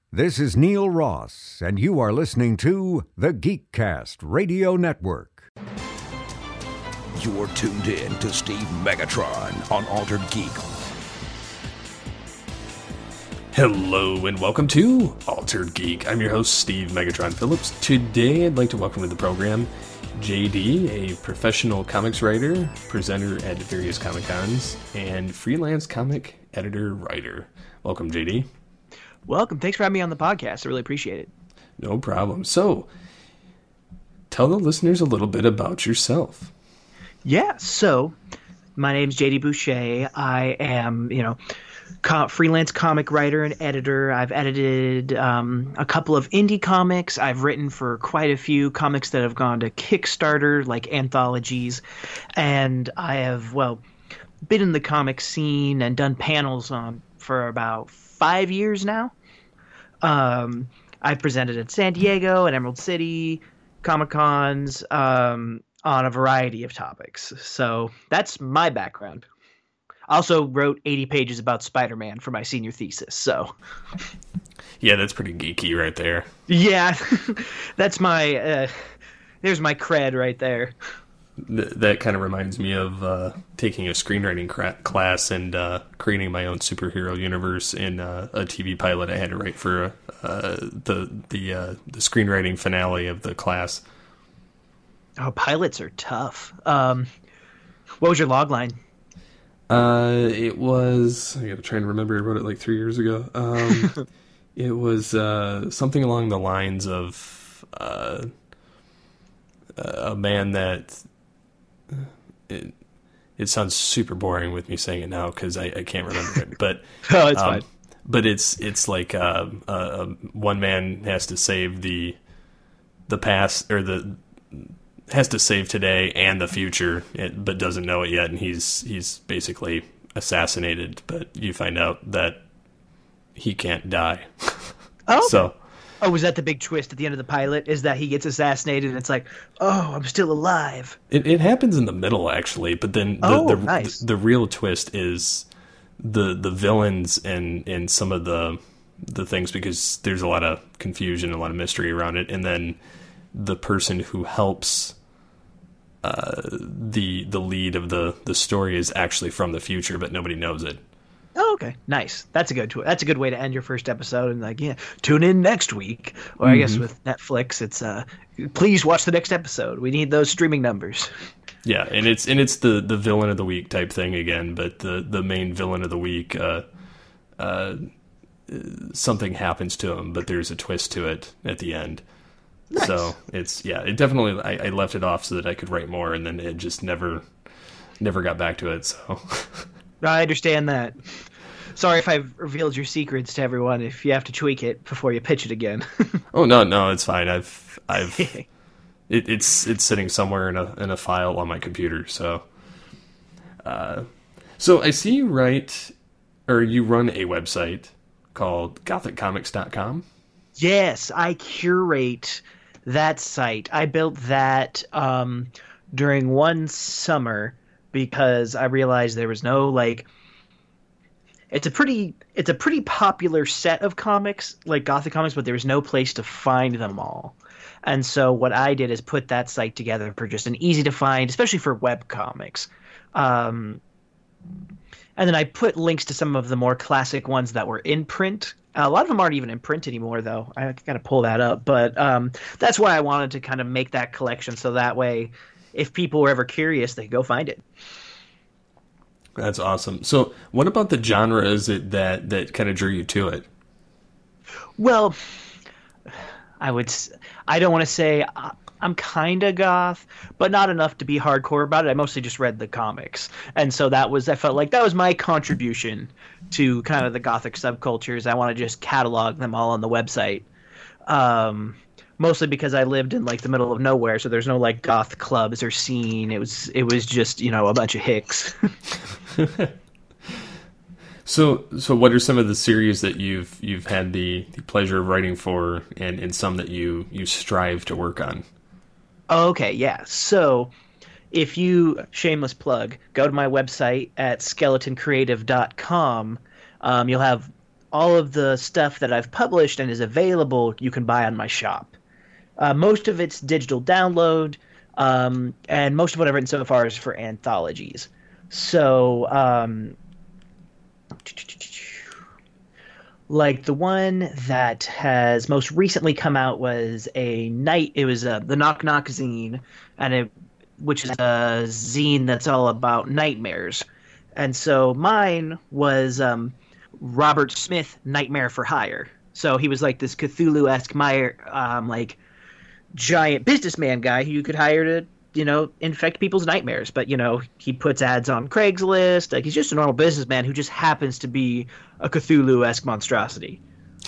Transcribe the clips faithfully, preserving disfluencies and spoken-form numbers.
This is Neil Ross, and you are listening to the Geekcast Radio Network. You're tuned in to Steve Megatron on Altered Geek. Hello and welcome to Altered Geek. I'm your host, Steve Megatron Phillips. Today I'd like to welcome to the program J D, a professional comics writer, presenter at various Comic-Cons, and freelance comic editor-writer. Welcome, J D. Welcome. Thanks for having me on the podcast. I really appreciate it. No problem. So, tell the listeners a little bit about yourself. Yeah, so my name's J D Boucher. I am, you know, co- freelance comic writer and editor. I've edited um, a couple of indie comics. I've written for quite a few comics that have gone to Kickstarter, like anthologies. And I have, well, been in the comic scene and done panels on for about five years now. Um, I've presented at San Diego and Emerald City, Comic-Cons, um, on a variety of topics. So that's my background. I also wrote eighty pages about Spider-Man for my senior thesis. So, yeah, that's pretty geeky right there. Yeah, that's my, uh, there's my cred right there. Th- that kind of reminds me of uh, taking a screenwriting cra- class and uh, creating my own superhero universe in uh, a T V pilot I had to write for uh, the the uh, the screenwriting finale of the class. Oh, pilots are tough. Um, what was your log line? Uh, it was, I gotta try and remember, I wrote it like three years ago. Um, it was uh, something along the lines of uh, a man that, it, it sounds super boring with me saying it now because I, I can't remember it, but oh, it's um, fine. But it's it's like uh, uh, one man has to save the the past, or the has to save today and the future, but doesn't know it yet, and he's he's basically assassinated. But you find out that he can't die. Oh, so. Oh, was that the big twist at the end of the pilot? Is that he gets assassinated and it's like, oh, I'm still alive. It it happens in the middle actually, but then the oh, the, nice. the, the real twist is the the villains and and some of the the things, because there's a lot of confusion, a lot of mystery around it, and then the person who helps uh, the the lead of the the story is actually from the future, but nobody knows it. Oh, okay, nice. That's a good. That's a good way to end your first episode. And like, yeah, tune in next week. Or I mm-hmm. guess with Netflix, it's uh, please watch the next episode. We need those streaming numbers. Yeah, and it's and it's the, the villain of the week type thing again. But the, the main villain of the week, uh, uh, something happens to him, but there's a twist to it at the end. Nice. So it's yeah, it definitely. I, I left it off so that I could write more, and then it just never never got back to it. So. I understand that. Sorry if I've revealed your secrets to everyone. If you have to tweak it before you pitch it again. Oh no, no, it's fine. I've, I've, it, it's it's sitting somewhere in a in a file on my computer. So, uh, so I see you write, or you run a website called Gothic Comics dot com. Yes, I curate that site. I built that um, during one summer, because I realized there was no, like, it's a pretty it's a pretty popular set of comics, like Gothic comics, but there was no place to find them all. And so what I did is put that site together for just an easy to find, especially for web comics. Um, and then I put links to some of the more classic ones that were in print. A lot of them aren't even in print anymore, though. I got to pull that up. But um, that's why I wanted to kind of make that collection, so that way, if people were ever curious, they could go find it. That's awesome. So what about the genre is it that, that kind of drew you to it? Well, I would, I don't want to say I'm kind of goth, but not enough to be hardcore about it. I mostly just read the comics. And so that was, I felt like that was my contribution to kind of the Gothic subcultures. I want to just catalog them all on the website. Um, Mostly because I lived in like the middle of nowhere, so there's no like goth clubs or scene. It was it was just, you know, a bunch of hicks. so so what are some of the series that you've you've had the, the pleasure of writing for, and, and some that you, you strive to work on? Okay, yeah. So if you, shameless plug, go to my website at skeleton creative dot com, um, you'll have all of the stuff that I've published and is available, you can buy on my shop. Uh, most of it's digital download, um, and most of what I've written so far is for anthologies. So, um, like the one that has most recently come out was a night. It was uh, the Knock Knock zine, and it, which is a zine that's all about nightmares. And so mine was um, Robert Smith, Nightmare for Hire. So he was like this Cthulhu-esque Meyer, um, like giant businessman guy who you could hire to, you know, infect people's nightmares. But, you know, he puts ads on Craigslist. Like, he's just a normal businessman who just happens to be a Cthulhu-esque monstrosity.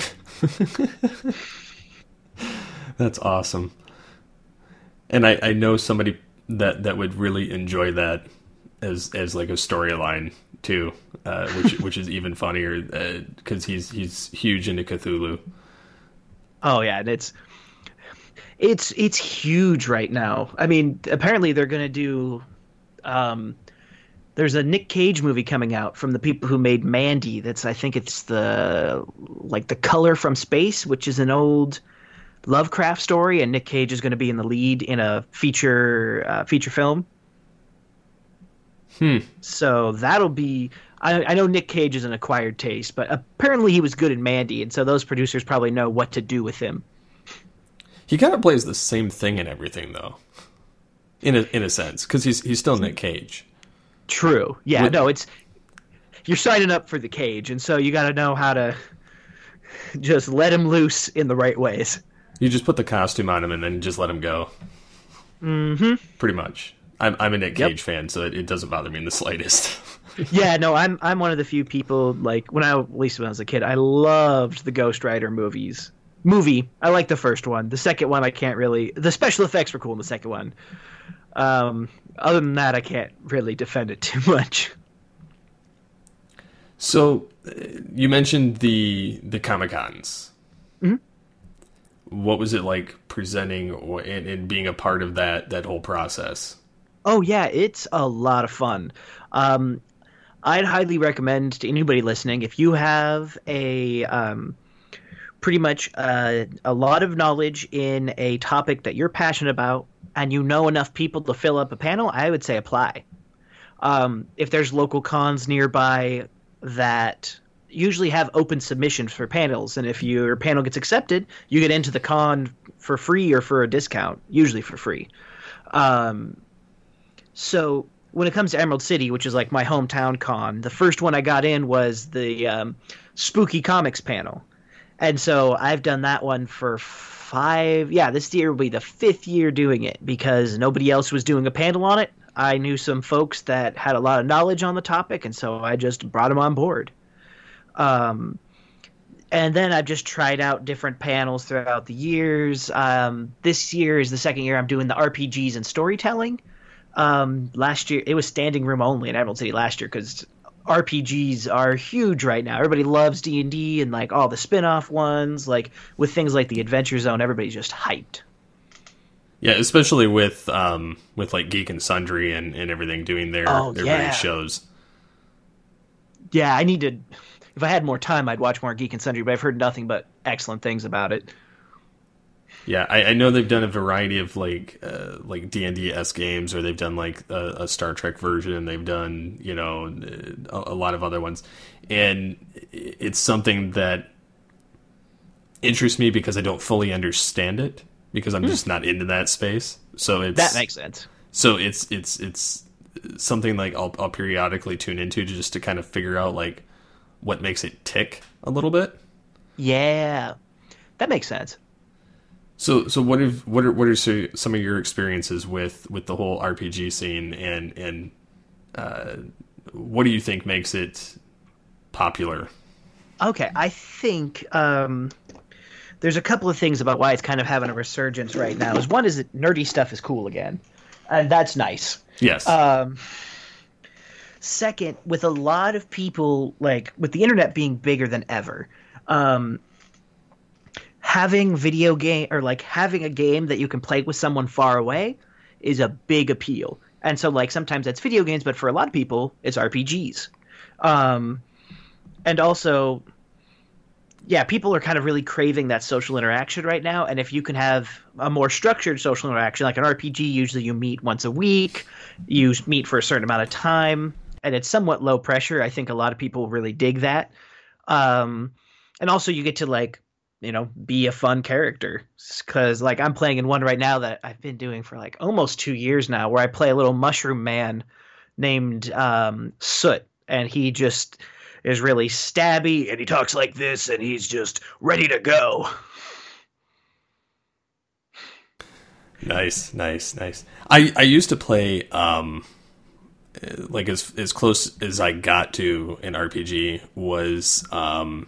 That's awesome. And I, I know somebody that, that would really enjoy that as as like a storyline too, uh, which which is even funnier because uh, he's he's huge into Cthulhu. Oh yeah, and it's it's it's huge right now. I mean, apparently they're gonna do. Um, there's a Nick Cage movie coming out from the people who made Mandy. That's I think it's the like the Color from Space, which is an old Lovecraft story, and Nick Cage is going to be in the lead in a feature uh, feature film. Hmm. So that'll be. I, I know Nick Cage is an acquired taste, but apparently he was good in Mandy, and so those producers probably know what to do with him. He kind of plays the same thing in everything, though, in a in a sense, because he's he's still Nick Cage. True. Yeah. With, no, it's you're signing up for the Cage, and so you got to know how to just let him loose in the right ways. You just put the costume on him and then just let him go. Mm-hmm. Pretty much. I'm I'm a Nick Yep. Cage fan, so it, it doesn't bother me in the slightest. Yeah, no, I'm I'm one of the few people, like, when I, at least when I was a kid, I loved the Ghost Rider movies. Movie, I like the first one. The second one, I can't really... The special effects were cool in the second one. Um, other than that, I can't really defend it too much. So, uh, you mentioned the the Comic-Cons. Mm-hmm. What was it like presenting or, and, and being a part of that that whole process? Oh, yeah, it's a lot of fun. Um, I'd highly recommend to anybody listening, if you have a um, pretty much uh, a lot of knowledge in a topic that you're passionate about and you know enough people to fill up a panel, I would say apply. Um, if there's local cons nearby that usually have open submissions for panels, and if your panel gets accepted, you get into the con for free or for a discount, usually for free. Um, so when it comes to Emerald City, which is like my hometown con, the first one I got in was the um, Spooky Comics panel. And so I've done that one for five, yeah, this year will be the fifth year doing it because nobody else was doing a panel on it. I knew some folks that had a lot of knowledge on the topic, and so I just brought them on board. Um, and then I've just tried out different panels throughout the years. Um, this year is the second year I'm doing the R P Gs and storytelling. Um, last year, it was standing room only in Emerald City last year because R P Gs are huge right now. Everybody loves D and D and like all the spin-off ones. Like with things like the Adventure Zone, everybody's just hyped. Yeah, especially with um, with like Geek and Sundry and, and everything doing their, Oh, their yeah. various shows. Yeah, I need to. If I had more time, I'd watch more Geek and Sundry, but I've heard nothing but excellent things about it. Yeah, I, I know they've done a variety of like uh, like D and D-esque games, or they've done like a, a Star Trek version. They've done, you know, a, a lot of other ones, and it's something that interests me because I don't fully understand it because I'm just not into that space. So it's That makes sense. So it's it's it's something like I'll I'll periodically tune into just to kind of figure out like what makes it tick a little bit. Yeah, that makes sense. So, so what have what are what are so- some of your experiences with, with the whole R P G scene, and and uh, what do you think makes it popular? Okay, I think um, there's a couple of things about why it's kind of having a resurgence right now. Is one is that nerdy stuff is cool again, and that's nice. Yes. Um, second, with a lot of people, like with the internet being bigger than ever, um, having video game or like having a game that you can play with someone far away is a big appeal. And so like sometimes that's video games, but for a lot of people it's R P Gs. Um, and also yeah, people are kind of really craving that social interaction right now. And if you can have a more structured social interaction, like an R P G, usually you meet once a week, you meet for a certain amount of time, and it's somewhat low pressure. I think a lot of people really dig that. Um, and also you get to like, you know, be a fun character, because like I'm playing in one right now that I've been doing for like almost two years now, where I play a little mushroom man named um, Soot, and he just is really stabby, and he talks like this, and he's just ready to go. Nice, nice, nice. I, I used to play, um, like as as close as I got to an R P G was um,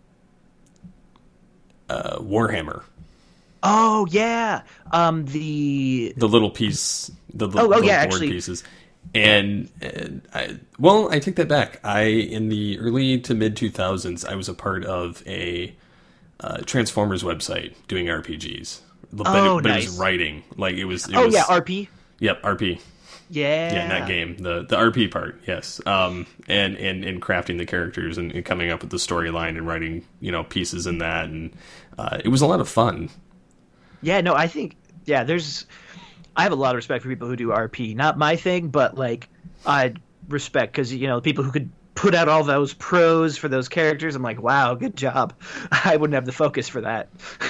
uh, Warhammer. Oh yeah, um, the the little piece, the, the oh, oh little yeah, board actually. pieces. And, and I, well, I take that back. I, in the early to mid two thousands, I was a part of a uh, Transformers website doing R P Gs. But, Oh, it, but nice. it was writing. Like it was. It oh was, yeah, R P. Yep, R P. Yeah. Yeah, not game. The the R P part, yes. Um, and, and, and crafting the characters and, and coming up with the storyline and writing, you know, pieces in that. And uh, it was a lot of fun. Yeah, no, I think yeah, there's. I have a lot of respect for people who do R P. Not my thing, but like I respect because you know people who could put out all those pros for those characters. I'm like, wow, good job. I wouldn't have the focus for that.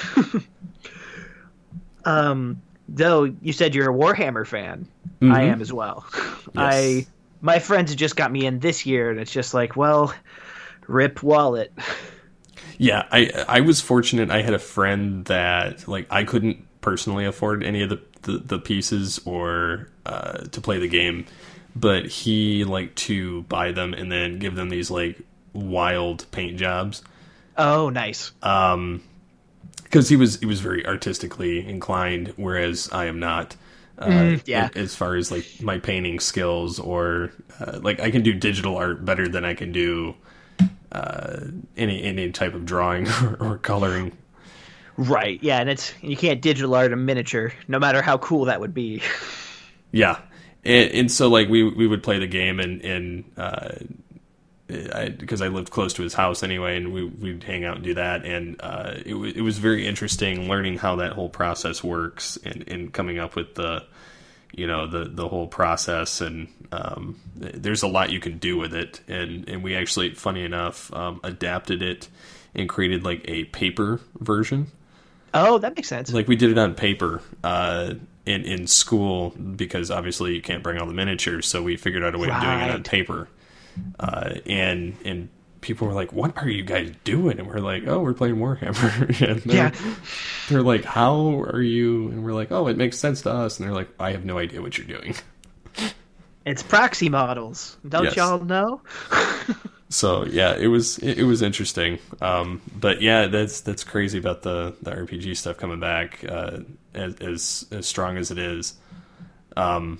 um, though you said you're a Warhammer fan, Mm-hmm. I am as well. I my friends just got me in this year, and it's just like, well, rip wallet. Yeah, I I was fortunate. I had a friend that like I couldn't personally afford any of the the, the pieces or uh, to play the game, but he liked to buy them and then give them these like wild paint jobs. Oh, nice. Um, because he was he was very artistically inclined, whereas I am not. Uh, Mm, yeah. As far as like my painting skills, or uh, like I can do digital art better than I can do uh, any any type of drawing or, or coloring. Right. Yeah, and it's you can't digital art a miniature, no matter how cool that would be. Yeah, and, and so like we we would play the game and and uh, I, because I lived close to his house anyway, and we we'd hang out and do that, and uh, it was it was very interesting learning how that whole process works and, and coming up with the you know the the whole process, and um, there's a lot you can do with it, and and we actually, funny enough, um, adapted it and created like a paper version. Oh, that makes sense. Like we did it on paper uh, in in school because obviously you can't bring all the miniatures, so we figured out a way of doing it on Right. paper. Uh, and and people were like, "What are you guys doing?" And we're like, "Oh, we're playing Warhammer." And they're, Yeah. they're like, "How are you?" And we're like, "Oh, it makes sense to us." And they're like, "I have no idea what you're doing." It's proxy models. Don't Yes. y'all know? So yeah, it was it, it was interesting. Um, but yeah, that's that's crazy about the, the R P G stuff coming back uh, as, as as strong as it is. Um,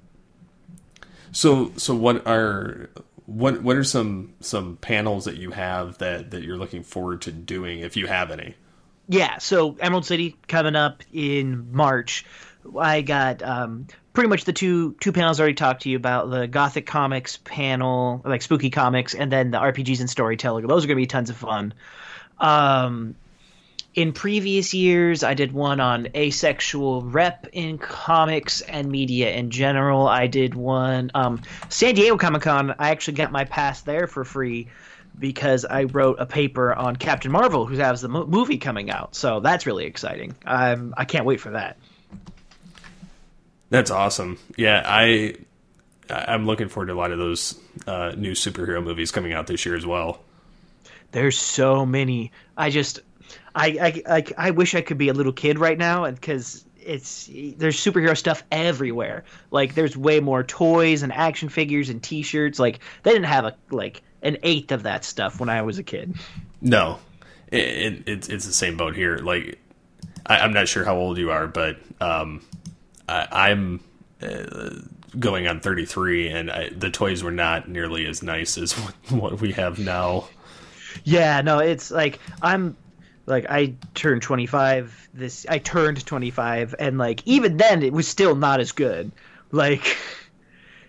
so so what are what what are some some panels that you have that, that you're looking forward to doing, if you have any? Yeah, so Emerald City coming up in March. I got um, pretty much the two two panels I already talked to you about, the Gothic Comics panel, like Spooky Comics, and then the R P Gs and Storytelling. Those are going to be tons of fun. Um, in previous years, I did one on asexual rep in comics and media in general. I did one um, San Diego Comic-Con. I actually got my pass there for free because I wrote a paper on Captain Marvel, who has the mo- movie coming out. So that's really exciting. Um, I can't wait for that. That's awesome. Yeah, I I'm looking forward to a lot of those uh, new superhero movies coming out this year as well. There's so many. I just, I, I, I, I wish I could be a little kid right now, and because it's there's superhero stuff everywhere. Like there's way more toys and action figures and T-shirts. Like they didn't have a like an eighth of that stuff when I was a kid. No, it, it, it's it's the same boat here. Like I, I'm not sure how old you are, but um, I, I'm uh, going on thirty-three, and I, the toys were not nearly as nice as what, what we have now. Yeah, no, it's like I'm like I turned twenty-five this I turned twenty-five, and like even then it was still not as good. Like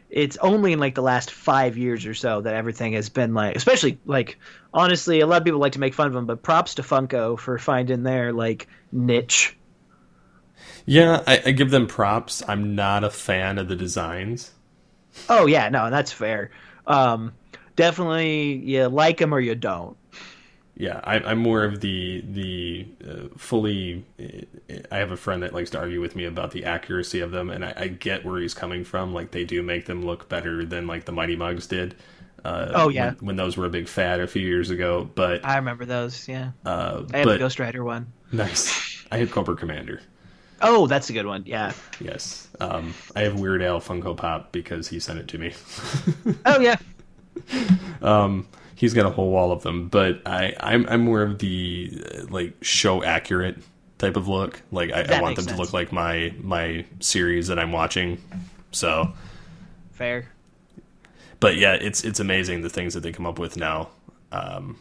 it's only in like the last five years or so that everything has been like, especially like, honestly, a lot of people like to make fun of them, but props to Funko for finding their like niche. Yeah, I, I give them props. I'm not a fan of the designs. Oh yeah, no, that's fair. Um, definitely, you like them or you don't. Yeah, I, I'm more of the the uh, fully. I have a friend that likes to argue with me about the accuracy of them, and I, I get where he's coming from. Like they do make them look better than like the Mighty Mugs did. Uh, oh yeah, when, when those were a big fad a few years ago. But I remember those. Yeah, uh, I had but, the Ghost Rider one. Nice. I had Cobra Commander. Oh, that's a good one. Yeah. Yes. Um, I have Weird Al Funko Pop because he sent it to me. Oh yeah. Um. He's got a whole wall of them, but I, I'm I'm more of the uh, like show accurate type of look. Like I, I want them sense. to look like my my series that I'm watching. So fair. But yeah, it's it's amazing the things that they come up with now. Um,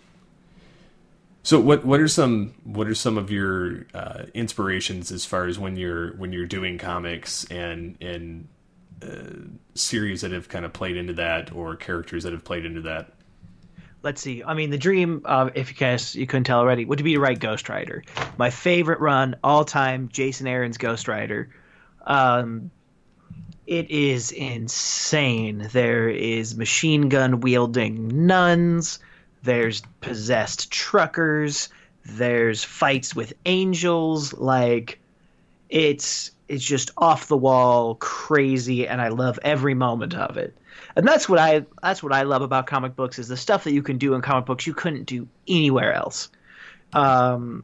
so what what are some what are some of your uh, inspirations as far as when you're when you're doing comics and and uh, series that have kind of played into that, or characters that have played into that? Let's see. I mean, the dream, uh, if you guys you couldn't tell already, would be to write Ghost Rider. My favorite run all time, Jason Aaron's Ghost Rider. Um, it is insane. There is machine gun wielding nuns. There's possessed truckers. There's fights with angels. Like, it's it's just off the wall, crazy, and I love every moment of it. And that's what I that's what I love about comic books, is the stuff that you can do in comic books you couldn't do anywhere else. Um,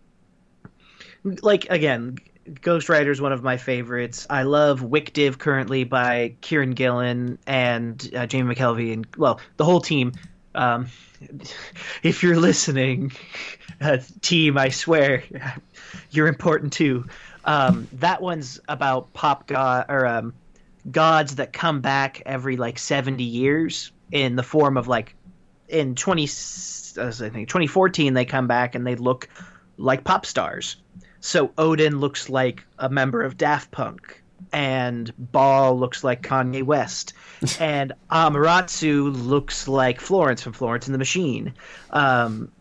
like again, Ghost Rider is one of my favorites. I love Wick Div currently by Kieran Gillen and uh, Jamie McKelvey, and well, the whole team. Um, if you're listening, uh, team, I swear, you're important too. Um, that one's about pop god or um, gods that come back every like seventy years in the form of like in twenty I think twenty fourteen they come back and they look like pop stars. So Odin looks like a member of Daft Punk, and Baal looks like Kanye West, and Amaterasu looks like Florence from Florence and the Machine. Um,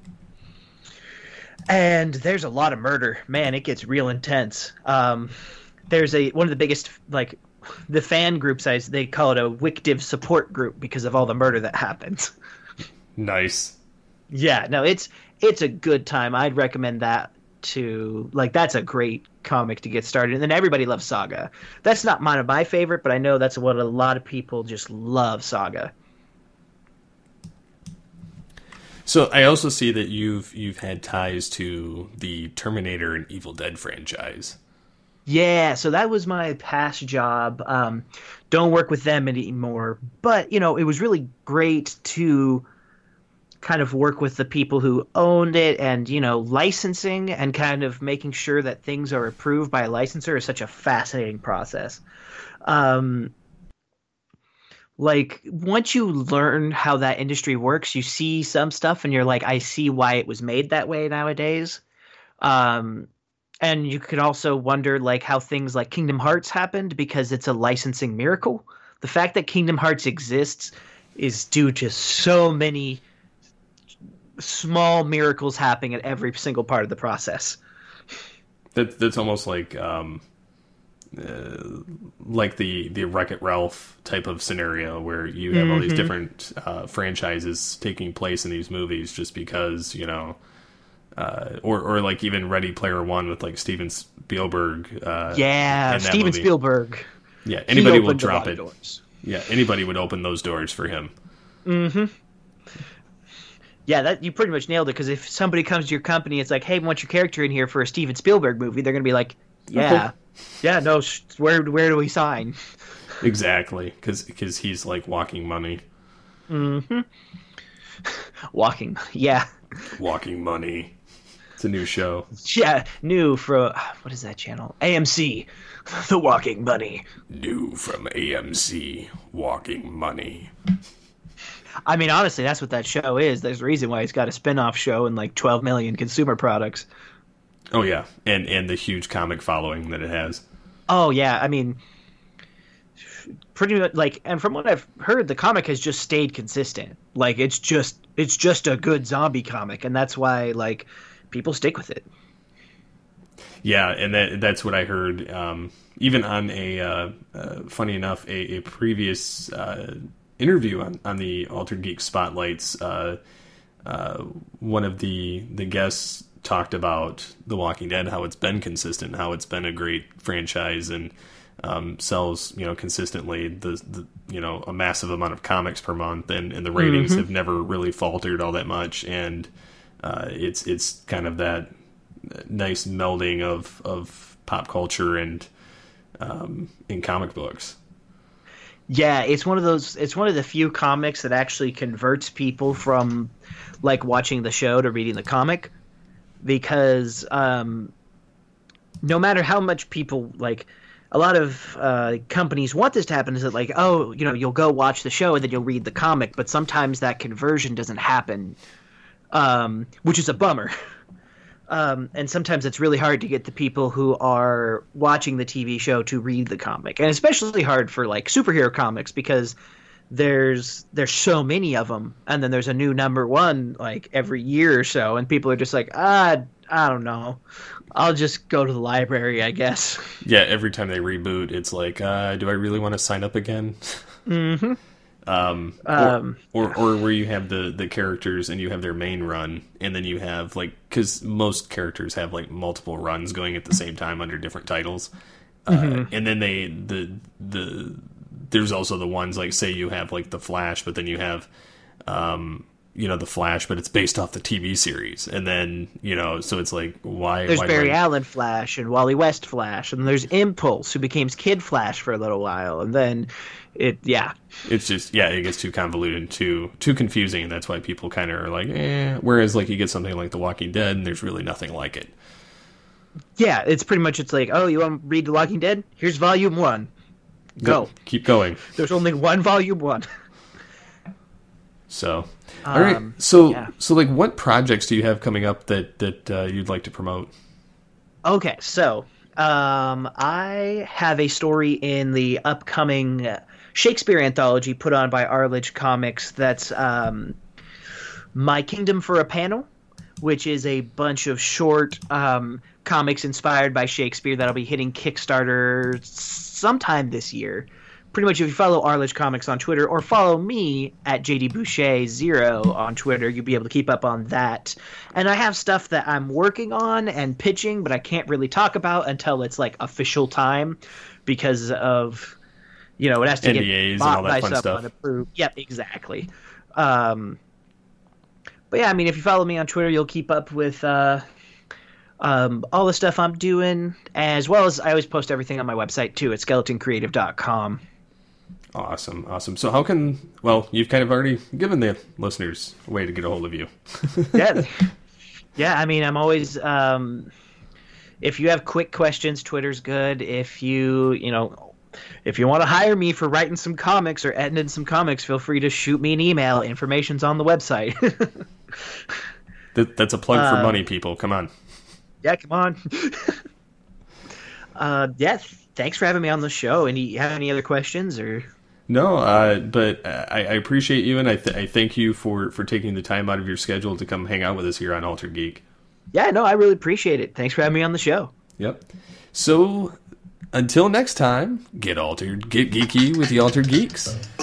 and there's a lot of murder. Man, it gets real intense. Um, there's a one of the biggest, like, the fan group size, they call it a Wick Div support group because of all the murder that happens. Nice. Yeah, no, it's it's a good time. I'd recommend that to, like, that's a great comic to get started. And then everybody loves Saga. That's not one of my favorite, but I know that's what a lot of people just love, Saga. So I also see that you've you've had ties to the Terminator and Evil Dead franchise. Yeah, so that was my past job. Um, don't work with them anymore. But, you know, it was really great to kind of work with the people who owned it, and, you know, licensing and kind of making sure that things are approved by a licensor is such a fascinating process. Um, like, once you learn how that industry works, you see some stuff and you're like, I see why it was made that way nowadays. Um, and you could also wonder, like, how things like Kingdom Hearts happened because it's a licensing miracle. The fact that Kingdom Hearts exists is due to so many small miracles happening at every single part of the process. That that's almost like um, uh, like the the Wreck-It Ralph type of scenario where you have mm-hmm. all these different uh, franchises taking place in these movies just because, you know, uh, or or like even Ready Player One with like Steven Spielberg. Uh, yeah, Steven movie. Spielberg. Yeah, anybody will drop it. Doors. Yeah, anybody would open those doors for him. Mm-hmm. Yeah, that you pretty much nailed it, because if somebody comes to your company, it's like, hey, we want your character in here for a Steven Spielberg movie, they're going to be like, yeah, okay. yeah, no, where where do we sign? Exactly, because he's like walking money. Mm-hmm. Walking, yeah. Walking Money. It's a new show. Yeah, new for, what is that channel? A M C, The Walking Money. New from A M C, Walking Money. I mean, honestly, that's what that show is. There's a reason why it's got a spin-off show and like twelve million consumer products. Oh, yeah. And and the huge comic following that it has. Oh, yeah. I mean, pretty much like, and from what I've heard, the comic has just stayed consistent. Like it's just it's just a good zombie comic, and that's why like people stick with it. Yeah, and that that's what I heard. Um, even on a uh, uh, funny enough, a, a previous uh, interview on, on the Altered Geek Spotlights, uh, uh, one of the the guests talked about The Walking Dead, how it's been consistent, how it's been a great franchise, and um, sells you know consistently the, the you know a massive amount of comics per month, and, and the ratings mm-hmm. have never really faltered all that much, and uh, it's it's kind of that nice melding of of pop culture and um, in comic books. Yeah, it's one of those. It's one of the few comics that actually converts people from like watching the show to reading the comic, because um, no matter how much people like, a lot of uh, companies want this to happen. Is that like, oh, you know, you'll go watch the show and then you'll read the comic, but sometimes that conversion doesn't happen, um, which is a bummer. Um, and sometimes it's really hard to get the people who are watching the T V show to read the comic, and especially hard for like superhero comics because there's there's so many of them, and then there's a new number one like every year or so, and people are just like, ah, I don't know, I'll just go to the library, I guess. Yeah, every time they reboot, it's like, uh, do I really want to sign up again? Mm-hmm. Um, um, or, or, or where you have the, the characters and you have their main run, and then you have like, because most characters have like multiple runs going at the same time under different titles, uh, mm-hmm. and then they the the there's also the ones like, say you have like the Flash, but then you have um you know the Flash, but it's based off the T V series, and then you know so it's like why there's why Barry why... Allen Flash and Wally West Flash, and there's Impulse who became Kid Flash for a little while, and then it yeah it's just yeah it gets too convoluted and too too confusing, and that's why people kind of are like eh. Whereas like you get something like The Walking Dead and there's really nothing like it. Yeah, it's pretty much it's like, oh, you want to read The Walking Dead? Here's volume one. Go. Go. Keep going. There's only one volume one. So all right, um, so yeah. so like what projects do you have coming up that that uh, you'd like to promote? Okay, so um, I have a story in the upcoming Shakespeare anthology put on by Arledge Comics that's um, My Kingdom for a Panel, which is a bunch of short um, comics inspired by Shakespeare that'll be hitting Kickstarter sometime this year. Pretty much, if you follow Arledge Comics on Twitter or follow me at J D Boucher zero on Twitter, you'll be able to keep up on that. And I have stuff that I'm working on and pitching, but I can't really talk about until it's like official time because of, you know, it has to N D As get and bought all that by fun someone stuff. approved. Yep, exactly. Um, but yeah, I mean, if you follow me on Twitter, you'll keep up with uh, um, all the stuff I'm doing, as well as I always post everything on my website too at skeleton creative dot com. Awesome, awesome. So how can, well, you've kind of already given the listeners a way to get a hold of you. yeah. Yeah, I mean, I'm always, um, if you have quick questions, Twitter's good. If you, you know, if you want to hire me for writing some comics or editing some comics, feel free to shoot me an email. Information's on the website. that, that's a plug for uh, money, people. Come on. Yeah, come on. uh, yeah, thanks for having me on the show. And you have any other questions or... No, uh, but I, I appreciate you, and I, th- I thank you for, for taking the time out of your schedule to come hang out with us here on Altered Geek. Yeah, no, I really appreciate it. Thanks for having me on the show. Yep. So, until next time, get altered, get geeky with the Altered Geeks.